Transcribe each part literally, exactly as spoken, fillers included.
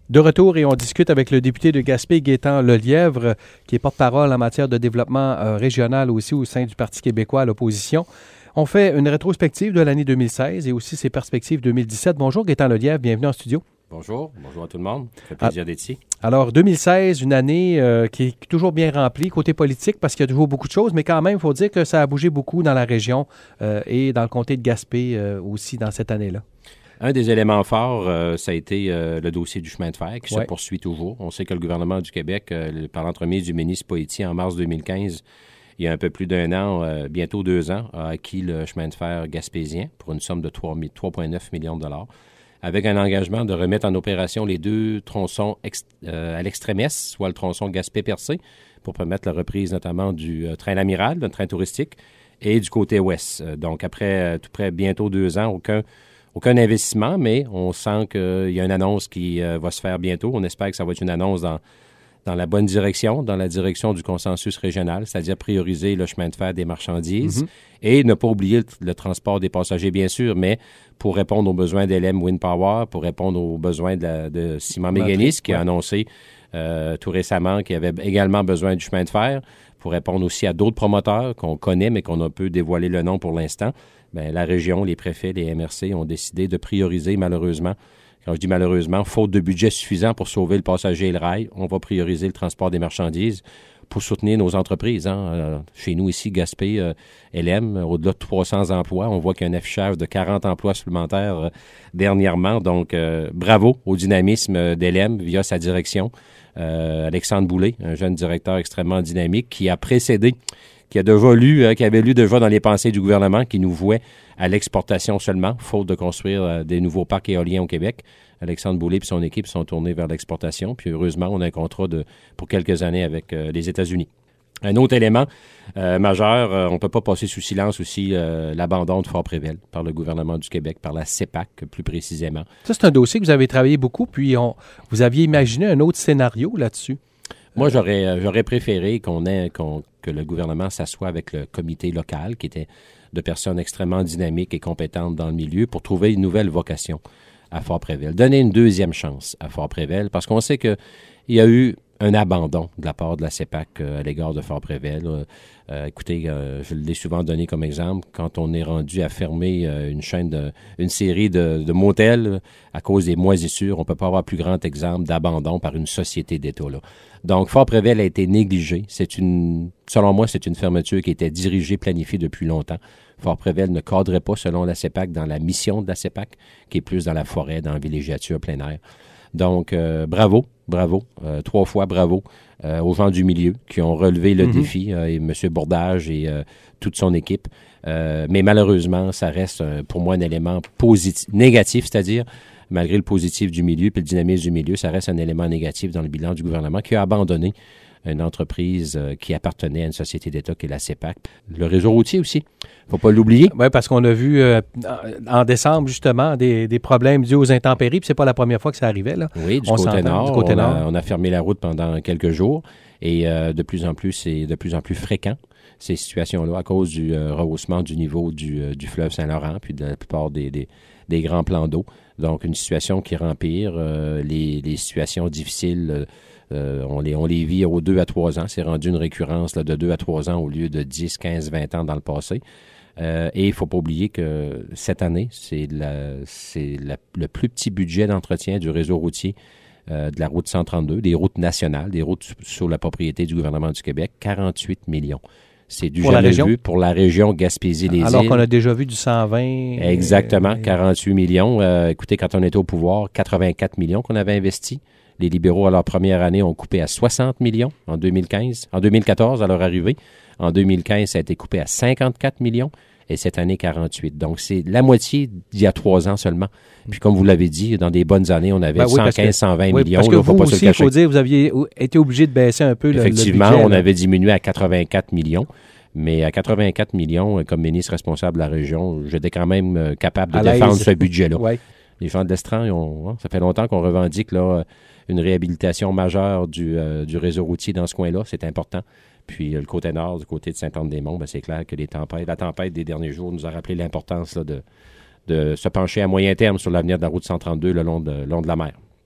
De retour et on discute avec le député de Gaspé, Gaétan Lelièvre, qui est porte-parole en matière de développement euh, régional aussi au sein du Parti québécois à l'opposition. On fait une rétrospective de l'année deux mille seize et aussi ses perspectives deux mille dix-sept. Bonjour Gaétan Lelièvre, bienvenue en studio. Bonjour, bonjour à tout le monde. Ça fait plaisir ah, d'être ici. Alors, deux mille seize, une année euh, qui est toujours bien remplie côté politique parce qu'il y a toujours beaucoup de choses, mais quand même, il faut dire que ça a bougé beaucoup dans la région euh, et dans le comté de Gaspé euh, aussi dans cette année-là. Un des éléments forts, euh, ça a été euh, le dossier du chemin de fer qui ouais. se poursuit toujours. On sait que le gouvernement du Québec, euh, par l'entremise du ministre Poitier en mars deux mille quinze, il y a un peu plus d'un an, euh, bientôt deux ans, a acquis le chemin de fer gaspésien pour une somme de trois virgule neuf millions de dollars, avec un engagement de remettre en opération les deux tronçons ex- euh, à l'extrême est, soit le tronçon Gaspé-Percé, pour permettre la reprise notamment du euh, train L'Amiral, le train touristique, et du côté ouest. Euh, donc après euh, tout près bientôt deux ans, aucun Aucun investissement, mais on sent qu'il y a une annonce qui euh, va se faire bientôt. On espère que ça va être une annonce dans, dans la bonne direction, dans la direction du consensus régional, c'est-à-dire prioriser le chemin de fer des marchandises mm-hmm. et ne pas oublier le, le transport des passagers, bien sûr, mais pour répondre aux besoins d'L M Wind Power, pour répondre aux besoins de, la, de Ciment Mécanis, qui ouais. a annoncé euh, tout récemment qu'il avait également besoin du chemin de fer, pour répondre aussi à d'autres promoteurs qu'on connaît, mais qu'on a peu dévoilé le nom pour l'instant. Bien, la région, les préfets, les M R C ont décidé de prioriser, malheureusement, quand je dis malheureusement, faute de budget suffisant pour sauver le passager et le rail, on va prioriser le transport des marchandises pour soutenir nos entreprises. Hein. Euh, chez nous ici, Gaspé, euh, L M, au-delà de trois cents emplois, on voit qu'il y a un affichage de quarante emplois supplémentaires euh, dernièrement. Donc, euh, bravo au dynamisme d'L M via sa direction. Euh, Alexandre Boulay, un jeune directeur extrêmement dynamique qui a précédé qui a déjà lu, euh, qui avait lu déjà dans les pensées du gouvernement, qui nous vouait à l'exportation seulement, faute de construire euh, des nouveaux parcs éoliens au Québec. Alexandre Boulay et son équipe sont tournés vers l'exportation. Puis heureusement, on a un contrat de, pour quelques années avec euh, les États-Unis. Un autre élément euh, majeur, euh, on ne peut pas passer sous silence aussi euh, l'abandon de Fort-Préville par le gouvernement du Québec, par la C E P A C plus précisément. Ça, c'est un dossier que vous avez travaillé beaucoup, puis on, vous aviez imaginé un autre scénario là-dessus. Moi, j'aurais, euh, j'aurais préféré qu'on ait, qu'on, que le gouvernement s'assoie avec le comité local, qui était de personnes extrêmement dynamiques et compétentes dans le milieu, pour trouver une nouvelle vocation à Fort-Préville. Donner une deuxième chance à Fort-Préville, parce qu'on sait qu'il y a eu un abandon de la part de la C E P A C euh, à l'égard de Fort-Préville. Euh, euh, écoutez, euh, je l'ai souvent donné comme exemple, quand on est rendu à fermer euh, une chaîne, de, une série de, de motels à cause des moisissures, on ne peut pas avoir plus grand exemple d'abandon par une société d'État, là. Donc, Fort-Préville a été négligé. C'est une, selon moi, c'est une fermeture qui était dirigée, planifiée depuis longtemps. Fort-Préville ne cadrait pas, selon la C E P A C, dans la mission de la C E P A C, qui est plus dans la forêt, dans la villégiature plein air. Donc, euh, bravo, bravo, euh, trois fois bravo euh, aux gens du milieu qui ont relevé le mm-hmm. défi, euh, et M. Bourdage et euh, toute son équipe. Euh, mais malheureusement, ça reste euh, pour moi un élément positif, négatif, c'est-à-dire, malgré le positif du milieu puis le dynamisme du milieu, ça reste un élément négatif dans le bilan du gouvernement qui a abandonné une entreprise euh, qui appartenait à une société d'État qui est la C E P A C. Le réseau routier aussi, il ne faut pas l'oublier. Oui, parce qu'on a vu euh, en décembre, justement, des, des problèmes dus aux intempéries, puis c'est pas la première fois que ça arrivait, là. Oui, du on côté nord, du côté on, nord. A, on a fermé la route pendant quelques jours et euh, de plus en plus, c'est de plus en plus fréquent, ces situations-là, à cause du euh, rehaussement du niveau du, euh, du fleuve Saint-Laurent, puis de la plupart des, des, des grands plans d'eau. Donc, une situation qui empire, euh, les, les situations difficiles, euh, Euh, on, les, on les vit aux deux à trois ans. C'est rendu une récurrence là, de deux à trois ans au lieu de dix, quinze, vingt ans dans le passé. Euh, et il ne faut pas oublier que cette année, c'est, la, c'est la, le plus petit budget d'entretien du réseau routier euh, de la route cent trente-deux, des routes nationales, des routes sur la propriété du gouvernement du Québec, quarante-huit millions. C'est du jamais vu pour la région Gaspésie-les-Îles. Alors qu'on a déjà vu du cent vingt. Exactement, euh, quarante-huit millions. Euh, écoutez, quand on était au pouvoir, quatre-vingt-quatre millions qu'on avait investis. Les libéraux, à leur première année, ont coupé à soixante millions en deux mille quinze. En deux mille quatorze, à leur arrivée. En deux mille quinze, ça a été coupé à cinquante-quatre millions. Et cette année, quarante-huit. Donc, c'est la moitié d'il y a trois ans seulement. Puis, comme vous l'avez dit, dans des bonnes années, on avait ben oui, cent quinze, cent vingt oui, millions. Parce que là, vous faut pas aussi, se le cacher. il faut dire, vous aviez été obligé de baisser un peu le, Effectivement, le budget. on là. avait diminué à quatre-vingt-quatre millions. Mais à quatre-vingt-quatre millions, comme ministre responsable de la région, j'étais quand même capable de à défendre l'aise. Ce budget-là. Oui. Les gens de l'Estran, on, ça fait longtemps qu'on revendique là, une réhabilitation majeure du, euh, du réseau routier dans ce coin-là. C'est important. Puis euh, le côté nord, du côté de Sainte-Anne-des-Monts, ben, c'est clair que les tempêtes, la tempête des derniers jours nous a rappelé l'importance là, de, de se pencher à moyen terme sur l'avenir de la route cent trente-deux le long de, long de la mer.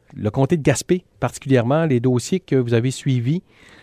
le comté de Gaspé, particulièrement, les dossiers que vous avez suivis,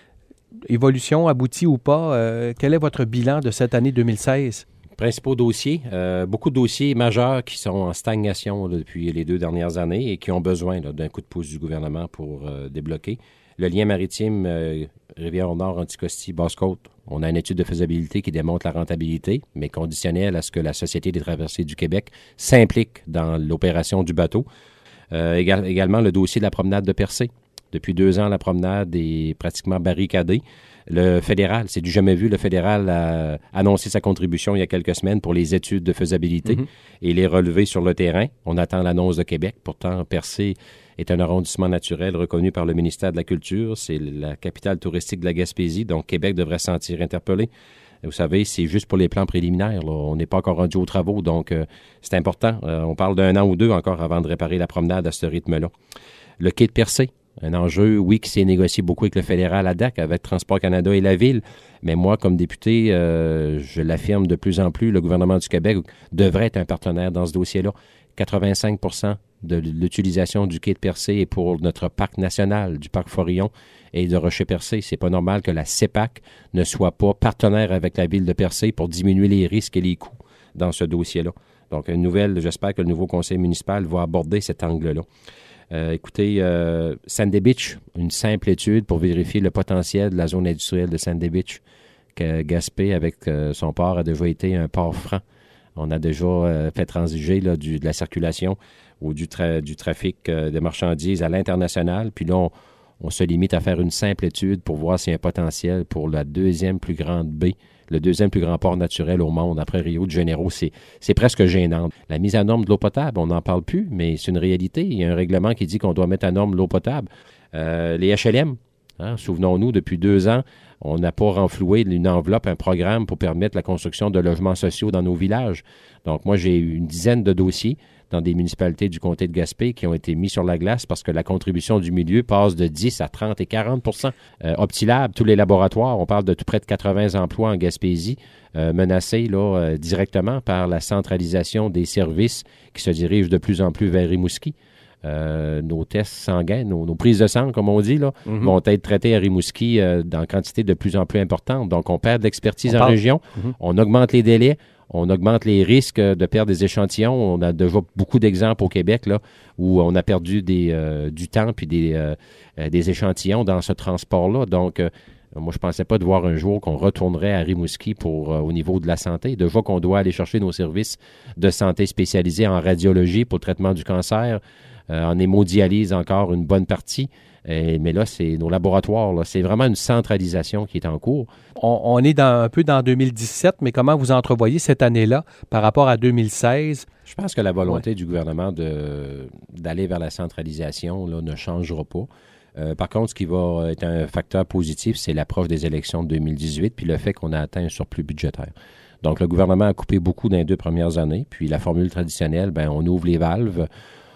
évolution aboutie ou pas, euh, quel est votre bilan de cette année deux mille seize? Principaux dossiers, euh, beaucoup de dossiers majeurs qui sont en stagnation là, depuis les deux dernières années et qui ont besoin là, d'un coup de pouce du gouvernement pour euh, débloquer. Le lien maritime euh, Rivière-au-Nord, Anticosti, Basse-Côte, on a une étude de faisabilité qui démontre la rentabilité, mais conditionnelle à ce que la Société des traversées du Québec s'implique dans l'opération du bateau. Euh, égal, également, le dossier de la promenade de Percé. Depuis deux ans, la promenade est pratiquement barricadée. Le fédéral, c'est du jamais vu, le fédéral a annoncé sa contribution il y a quelques semaines pour les études de faisabilité mm-hmm. et les relever sur le terrain. On attend l'annonce de Québec. Pourtant, Percé est un arrondissement naturel reconnu par le ministère de la Culture. C'est la capitale touristique de la Gaspésie, donc Québec devrait se sentir interpellé. Vous savez, c'est juste pour les plans préliminaires. Là. On n'est pas encore rendu aux travaux, donc euh, c'est important. Euh, on parle d'un an ou deux encore avant de réparer la promenade à ce rythme-là. Le quai de Percé. Un enjeu, oui, qui s'est négocié beaucoup avec le fédéral à D A C, avec Transport Canada et la Ville. Mais moi, comme député, euh, je l'affirme de plus en plus, le gouvernement du Québec devrait être un partenaire dans ce dossier-là. quatre-vingt-cinq pour cent de l'utilisation du quai de Percé est pour notre parc national, du parc Forillon et de Rocher-Percé. C'est pas normal que la C E P A C ne soit pas partenaire avec la Ville de Percé pour diminuer les risques et les coûts dans ce dossier-là. Donc, une nouvelle, j'espère que le nouveau conseil municipal va aborder cet angle-là. Euh, écoutez, euh, Sandy Beach, une simple étude pour vérifier le potentiel de la zone industrielle de Sandy Beach, que Gaspé, avec euh, son port, a déjà été un port franc. On a déjà euh, fait transiger là, du, de la circulation ou du, tra- du trafic euh, de marchandises à l'international. Puis là, on, on se limite à faire une simple étude pour voir s'il y a un potentiel pour la deuxième plus grande baie, le deuxième plus grand port naturel au monde après Rio de Janeiro. C'est, c'est presque gênant. La mise à norme de l'eau potable, on n'en parle plus, mais c'est une réalité. Il y a un règlement qui dit qu'on doit mettre à norme l'eau potable. Euh, les H L M, hein, souvenons-nous, depuis deux ans, on n'a pas renfloué une enveloppe, un programme pour permettre la construction de logements sociaux dans nos villages. Donc moi, j'ai eu une dizaine de dossiers dans des municipalités du comté de Gaspé qui ont été mis sur la glace parce que la contribution du milieu passe de dix à trente et quarante pour cent. Euh, Optilab, tous les laboratoires, on parle de tout près de quatre-vingts emplois en Gaspésie, euh, menacés là, euh, directement par la centralisation des services qui se dirigent de plus en plus vers Rimouski. Euh, nos tests sanguins, nos, nos prises de sang, comme on dit, là, mm-hmm. vont être traitées à Rimouski euh, dans quantité de plus en plus importante. Donc, on perd de l'expertise on en parle. région, mm-hmm. on augmente les délais, on augmente les risques de perdre des échantillons. On a déjà beaucoup d'exemples au Québec là, où on a perdu des, euh, du temps puis des, euh, des échantillons dans ce transport-là. Donc, euh, moi, je ne pensais pas de voir un jour qu'on retournerait à Rimouski pour, euh, au niveau de la santé. Déjà qu'on doit aller chercher nos services de santé spécialisés en radiologie pour le traitement du cancer, euh, en hémodialyse encore une bonne partie. Et, mais là, c'est nos laboratoires. Là, c'est vraiment une centralisation qui est en cours. On, on est dans, un peu dans deux mille dix-sept, mais comment vous entrevoyez cette année-là par rapport à deux mille seize? Je pense que la volonté ouais. du gouvernement de, d'aller vers la centralisation là, ne changera pas. Euh, par contre, ce qui va être un facteur positif, c'est l'approche des élections de deux mille dix-huit puis le fait qu'on a atteint un surplus budgétaire. Donc, le gouvernement a coupé beaucoup dans les deux premières années. Puis la formule traditionnelle, ben, on ouvre les valves,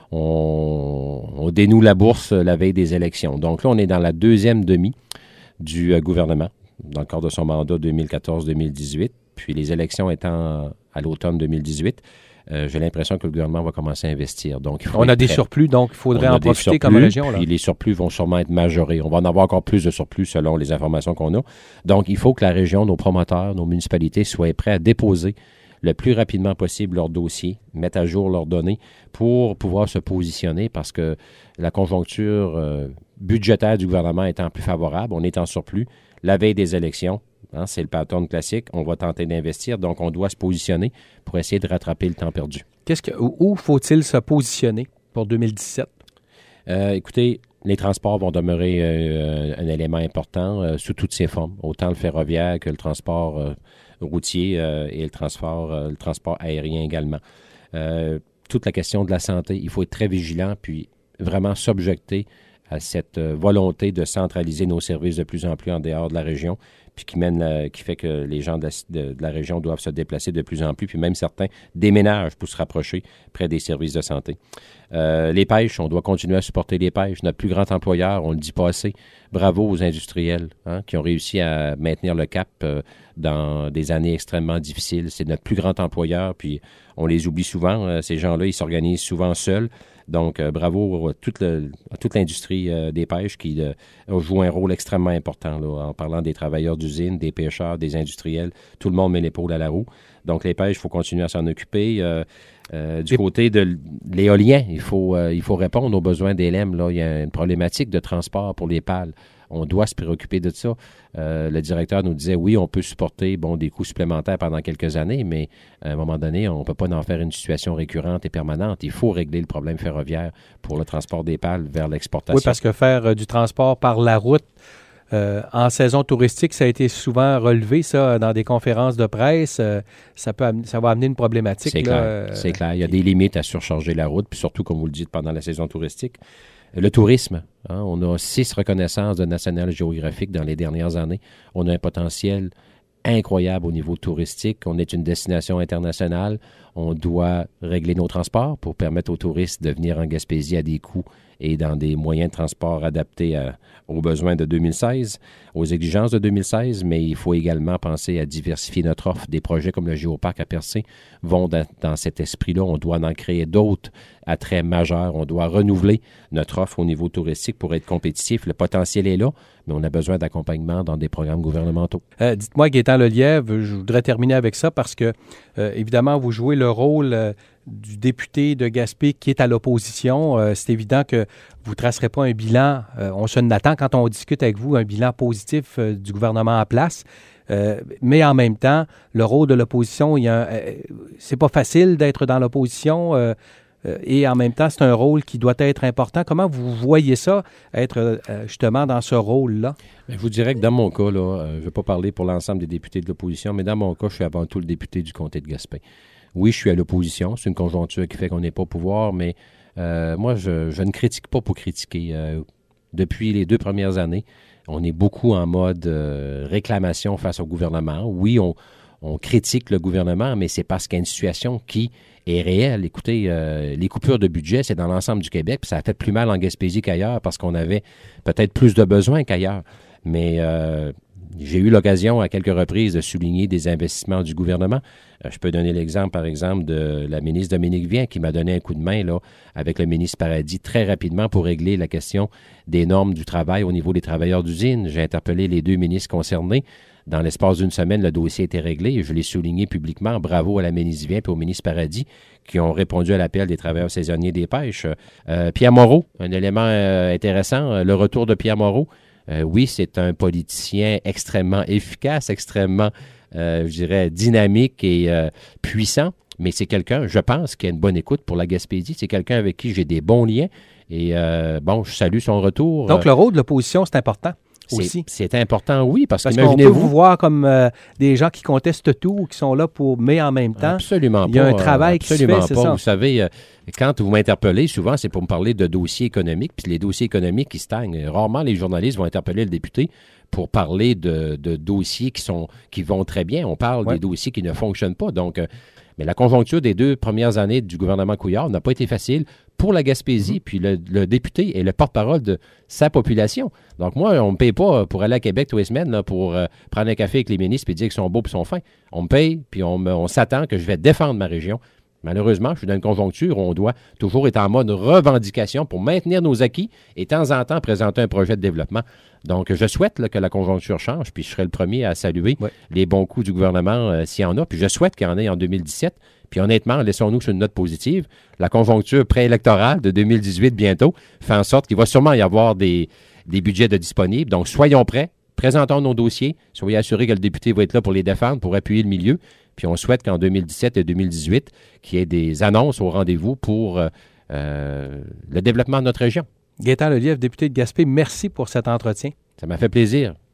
on, on dénoue la bourse la veille des élections. Donc là, on est dans la deuxième demi du euh, gouvernement, dans le cadre de son mandat deux mille quatorze deux mille dix-huit. Puis les élections étant à l'automne deux mille dix-huit, Euh, j'ai l'impression que le gouvernement va commencer à investir. Donc, il faut on a des prêt. surplus, donc il faudrait en profiter surplus, comme région. Là. Puis les surplus vont sûrement être majorés. On va en avoir encore plus de surplus selon les informations qu'on a. Donc, il faut que la région, nos promoteurs, nos municipalités soient prêts à déposer le plus rapidement possible leurs dossiers, mettre à jour leurs données pour pouvoir se positionner parce que la conjoncture euh, budgétaire du gouvernement étant plus favorable, on est en surplus. La veille des élections, hein, c'est le pattern classique, on va tenter d'investir, donc on doit se positionner pour essayer de rattraper le temps perdu. Qu'est-ce que, où faut-il se positionner pour deux mille dix-sept? Euh, écoutez, les transports vont demeurer euh, un élément important euh, sous toutes ses formes, autant le ferroviaire que le transport euh, routier euh, et le transport, euh, le transport aérien également. Euh, toute la question de la santé, il faut être très vigilant puis vraiment s'objecter à cette euh, volonté de centraliser nos services de plus en plus en dehors de la région, puis qui mène, euh, qui fait que les gens de la, de, de la région doivent se déplacer de plus en plus, puis même certains déménagent pour se rapprocher près des services de santé. Euh, les pêches, on doit continuer à supporter les pêches. Notre plus grand employeur, on ne le dit pas assez. Bravo aux industriels hein, qui ont réussi à maintenir le cap euh, dans des années extrêmement difficiles. C'est notre plus grand employeur, puis on les oublie souvent. Euh, ces gens-là, ils s'organisent souvent seuls Donc, euh, bravo à toute, le, à toute l'industrie euh, des pêches qui euh, joue un rôle extrêmement important, là, en parlant des travailleurs d'usine, des pêcheurs, des industriels. Tout le monde met l'épaule à la roue. Donc, les pêches, il faut continuer à s'en occuper. Euh, euh, du Et... côté de l'éolien, il faut, euh, il faut répondre aux besoins des L E M. Là. Il y a une problématique de transport pour les pales. On doit se préoccuper de ça. Euh, le directeur nous disait, oui, on peut supporter bon, des coûts supplémentaires pendant quelques années, mais à un moment donné, on ne peut pas en faire une situation récurrente et permanente. Il faut régler le problème ferroviaire pour le transport des pales vers l'exportation. Oui, parce que faire euh, du transport par la route euh, en saison touristique, ça a été souvent relevé, ça, dans des conférences de presse. Euh, ça, peut, ça va amener une problématique. C'est là, clair, euh, c'est clair. Il y a des limites à surcharger la route, puis surtout, comme vous le dites, pendant la saison touristique. Le tourisme, hein, on a six reconnaissances de National Geographic dans les dernières années. On a un potentiel incroyable au niveau touristique. On est une destination internationale. On doit régler nos transports pour permettre aux touristes de venir en Gaspésie à des coûts et dans des moyens de transport adaptés à, aux besoins de deux mille seize, aux exigences de deux mille seize, mais il faut également penser à diversifier notre offre. Des projets comme le Géoparc à Percé vont dans, dans cet esprit-là. On doit en créer d'autres attraits majeurs. On doit renouveler notre offre au niveau touristique pour être compétitif. Le potentiel est là, mais on a besoin d'accompagnement dans des programmes gouvernementaux. Euh, dites-moi, Gaétan Lelièvre, je voudrais terminer avec ça parce que, euh, évidemment, vous jouez le rôle euh, du député de Gaspé qui est à l'opposition. Euh, c'est évident que vous ne tracerez pas un bilan. Euh, on se n'attend, quand on discute avec vous, un bilan positif euh, du gouvernement en place. Euh, mais en même temps, le rôle de l'opposition, il y a un, euh, c'est pas facile d'être dans l'opposition. Euh, Euh, et en même temps, c'est un rôle qui doit être important. Comment vous voyez ça, être euh, justement dans ce rôle-là? Bien, je vous dirais que dans mon cas, là, euh, je ne vais pas parler pour l'ensemble des députés de l'opposition, mais dans mon cas, je suis avant tout le député du comté de Gaspé. Oui, je suis à l'opposition. C'est une conjoncture qui fait qu'on n'est pas au pouvoir, mais euh, moi, je, je ne critique pas pour critiquer. Euh, depuis les deux premières années, on est beaucoup en mode euh, réclamation face au gouvernement. Oui, on, on critique le gouvernement, mais c'est parce qu'il y a une situation qui est réelle. Écoutez, euh, les coupures de budget, c'est dans l'ensemble du Québec, puis ça a fait plus mal en Gaspésie qu'ailleurs parce qu'on avait peut-être plus de besoins qu'ailleurs. Mais euh, j'ai eu l'occasion à quelques reprises de souligner des investissements du gouvernement. Euh, je peux donner l'exemple, par exemple, de la ministre Dominique Vien qui m'a donné un coup de main là avec le ministre Paradis très rapidement pour régler la question des normes du travail au niveau des travailleurs d'usine. J'ai interpellé les deux ministres concernés. Dans l'espace d'une semaine, le dossier était réglé et je l'ai souligné publiquement. Bravo à la ministre Vien et au ministre Paradis qui ont répondu à l'appel des travailleurs saisonniers des pêches. Euh, Pierre Moreau, un élément euh, intéressant, le retour de Pierre Moreau. Euh, oui, c'est un politicien extrêmement efficace, extrêmement, euh, je dirais, dynamique et euh, puissant, mais c'est quelqu'un, je pense, qui a une bonne écoute pour la Gaspésie. C'est quelqu'un avec qui j'ai des bons liens et euh, bon, je salue son retour. Donc, le rôle de l'opposition, c'est important. C'est, c'est important, oui, parce, parce qu'imaginez-vous... qu'on peut vous voir comme euh, des gens qui contestent tout, qui sont là pour... Mais en même temps, absolument il y a pas, un travail qui se fait, absolument c'est pas. ça. Vous savez, euh, quand vous m'interpellez, souvent, c'est pour me parler de dossiers économiques, puis les dossiers économiques qui stagnent. Rarement, les journalistes vont interpeller le député pour parler de, de dossiers qui sont qui vont très bien. On parle ouais. des dossiers qui ne fonctionnent pas. Donc, euh, mais la conjoncture des deux premières années du gouvernement Couillard n'a pas été facile pour la Gaspésie, mm-hmm. puis le, le député est le porte-parole de sa population. Donc moi, on ne me paye pas pour aller à Québec tous les semaines là, pour euh, prendre un café avec les ministres et dire qu'ils sont beaux et qu'ils sont fins. On me paye, puis on, me, on s'attend que je vais défendre ma région. Malheureusement, je suis dans une conjoncture où on doit toujours être en mode revendication pour maintenir nos acquis et de temps en temps présenter un projet de développement. Donc, je souhaite là, que la conjoncture change, puis je serai le premier à saluer ouais. les bons coups du gouvernement euh, s'il y en a. Puis je souhaite qu'il y en ait en deux mille dix-sept. Puis honnêtement, laissons-nous sur une note positive. La conjoncture préélectorale de deux mille dix-huit bientôt fait en sorte qu'il va sûrement y avoir des, des budgets de disponibles. Donc, soyons prêts, présentons nos dossiers, soyez assurés que le député va être là pour les défendre, pour appuyer le milieu. Puis on souhaite qu'en deux mille dix-sept et deux mille dix-huit, qu'il y ait des annonces au rendez-vous pour euh, euh, le développement de notre région. Gaétan Lelièvre, député de Gaspé, merci pour cet entretien. Ça m'a fait plaisir.